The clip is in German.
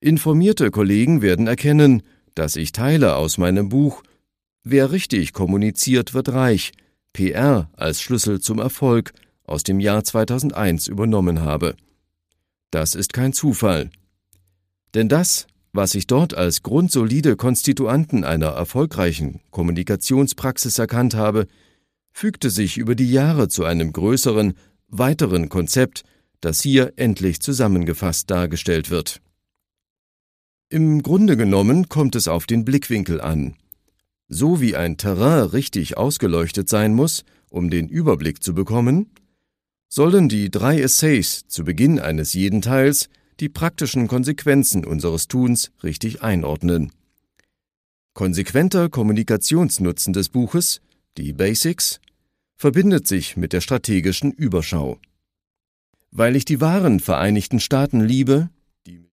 Informierte Kollegen werden erkennen, dass ich Teile aus meinem Buch »Wer richtig kommuniziert, wird reich« PR als Schlüssel zum Erfolg aus dem Jahr 2001 übernommen habe. Das ist kein Zufall. Denn das, was ich dort als grundsolide Konstituanten einer erfolgreichen Kommunikationspraxis erkannt habe, fügte sich über die Jahre zu einem größeren, weiteren Konzept, das hier endlich zusammengefasst dargestellt wird. Im Grunde genommen kommt es auf den Blickwinkel an. So wie ein Terrain richtig ausgeleuchtet sein muss, um den Überblick zu bekommen, sollen die 3 Essays zu Beginn eines jeden Teils die praktischen Konsequenzen unseres Tuns richtig einordnen. Konsequenter Kommunikationsnutzen des Buches, die Basics, verbindet sich mit der strategischen Überschau. Weil ich die wahren Vereinigten Staaten liebe,